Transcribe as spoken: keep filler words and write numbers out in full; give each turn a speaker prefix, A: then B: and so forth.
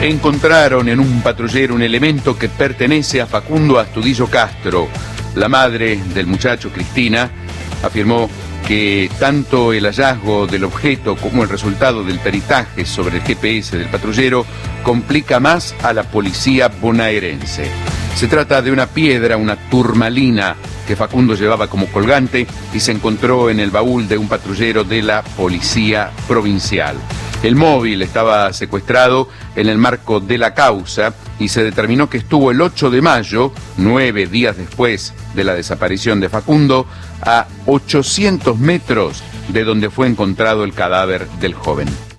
A: Encontraron en un patrullero un elemento que pertenece a Facundo Astudillo Castro. La madre del muchacho, Cristina, afirmó que tanto el hallazgo del objeto como el resultado del peritaje sobre el G P S del patrullero complica más a la policía bonaerense. Se trata de una piedra, una turmalina, que Facundo llevaba como colgante y se encontró en el baúl de un patrullero de la policía provincial. El móvil estaba secuestrado en el marco de la causa y se determinó que estuvo el ocho de mayo, nueve días después de la desaparición de Facundo, a ochocientos metros de donde fue encontrado el cadáver del joven.